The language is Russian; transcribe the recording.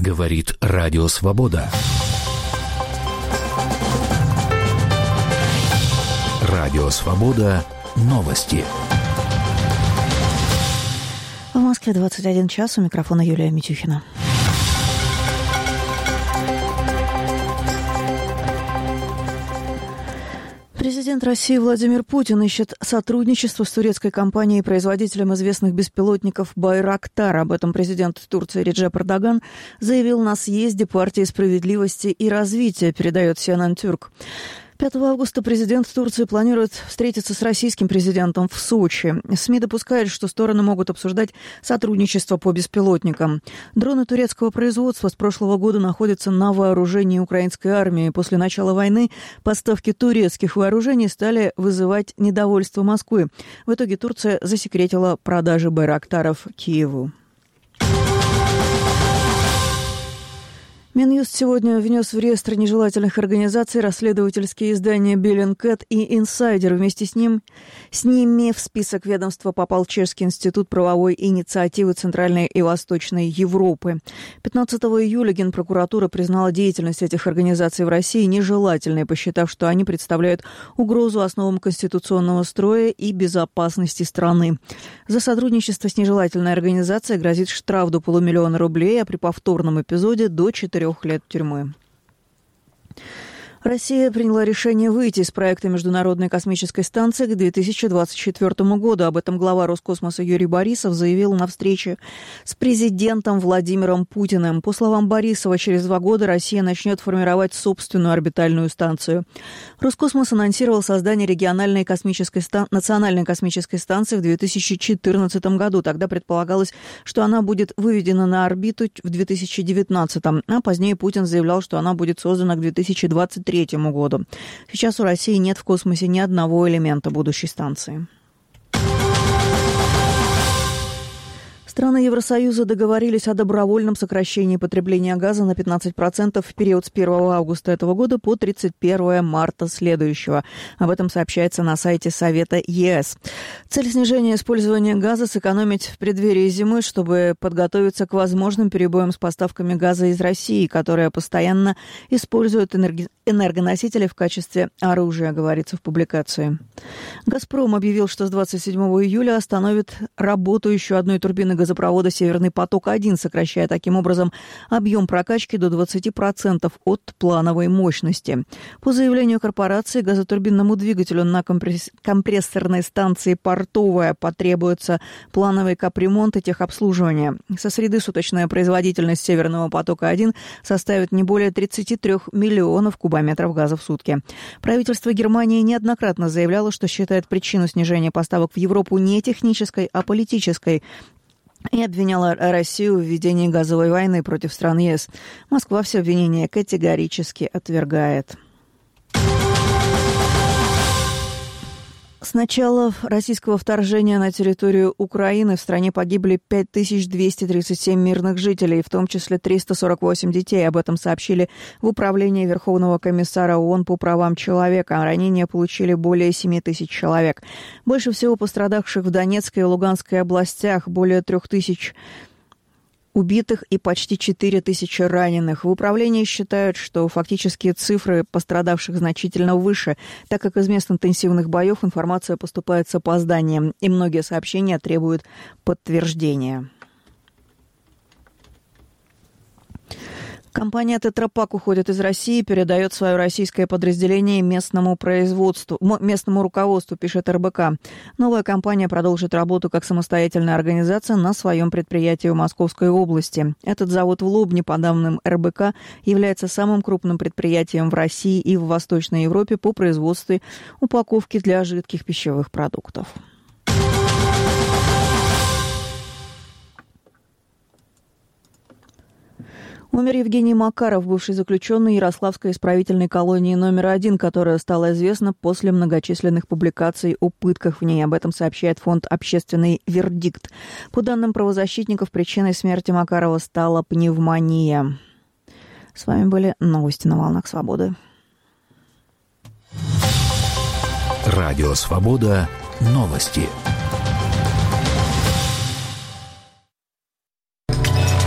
Говорит Радио Свобода. Радио Свобода. Новости. В Москве 21 час. У микрофона Юлия Митюхина. Президент России Владимир Путин ищет сотрудничество с турецкой компанией-производителем известных беспилотников «Байрактар». Об этом президент Турции Реджеп Эрдоган заявил на съезде партии «Справедливости и развития», передает CNN Türk. 5 августа президент Турции планирует встретиться с российским президентом в Сочи. СМИ допускают, что стороны могут обсуждать сотрудничество по беспилотникам. Дроны турецкого производства с прошлого года находятся на вооружении украинской армии. После начала войны поставки турецких вооружений стали вызывать недовольство Москвы. В итоге Турция засекретила продажи байрактаров Киеву. Минюст сегодня внес в реестр нежелательных организаций расследовательские издания «Bellingcat» и «Инсайдер». Вместе с ними в список ведомства попал Чешский институт правовой инициативы Центральной и Восточной Европы. 15 июля Генпрокуратура признала деятельность этих организаций в России нежелательной, посчитав, что они представляют угрозу основам конституционного строя и безопасности страны. За сотрудничество с нежелательной организацией грозит штраф до 500 000 рублей, а при повторном эпизоде до 4 лет тюрьмы. Россия приняла решение выйти из проекта Международной космической станции к 2024 году. Об этом глава Роскосмоса Юрий Борисов заявил на встрече с президентом Владимиром Путиным. По словам Борисова, через 2 года Россия начнет формировать собственную орбитальную станцию. Роскосмос анонсировал создание региональной национальной космической станции в 2014 году. Тогда предполагалось, что она будет выведена на орбиту в 2019, а позднее Путин заявлял, что она будет создана к 2023 году. Сейчас у России нет в космосе ни одного элемента будущей станции. Страны Евросоюза договорились о добровольном сокращении потребления газа на 15% в период с 1 августа этого года по 31 марта следующего. Об этом сообщается на сайте Совета ЕС. Цель снижения использования газа – сэкономить в преддверии зимы, чтобы подготовиться к возможным перебоям с поставками газа из России, которая постоянно использует энергоносители в качестве оружия, говорится в публикации. «Газпром» объявил, что с 27 июля остановит работу еще одной турбины газопровода «Северный поток-1», сокращая таким образом объем прокачки до 20% от плановой мощности. По заявлению корпорации, газотурбинному двигателю на компрессорной станции «Портовая» потребуется плановый капремонт и техобслуживание. Со среды суточная производительность «Северного потока-1» составит не более 33 миллионов кубометров газа в сутки. Правительство Германии неоднократно заявляло, что считает причину снижения поставок в Европу не технической, а политической, и обвиняла Россию в ведении газовой войны против стран ЕС. Москва все обвинения категорически отвергает. С начала российского вторжения на территорию Украины в стране погибли 5237 мирных жителей, в том числе 348 детей. Об этом сообщили в Управлении Верховного комиссара ООН по правам человека. Ранения получили более 7 тысяч человек. Больше всего пострадавших в Донецкой и Луганской областях, более 3000 убитых и почти 4000 раненых. В управлении считают, что фактические цифры пострадавших значительно выше, так как из мест интенсивных боев информация поступает с опозданием, и многие сообщения требуют подтверждения. Компания «Тетрапак» уходит из России и передает свое российское подразделение местному руководству, пишет РБК. Новая компания продолжит работу как самостоятельная организация на своем предприятии в Московской области. Этот завод в Лобне, по данным РБК, является самым крупным предприятием в России и в Восточной Европе по производству упаковки для жидких пищевых продуктов. Умер Евгений Макаров, бывший заключенный Ярославской исправительной колонии номер 1, которая стала известна после многочисленных публикаций о пытках в ней. Об этом сообщает фонд «Общественный вердикт». По данным правозащитников, причиной смерти Макарова стала пневмония. С вами были новости на волнах свободы. Радио Свобода. Новости.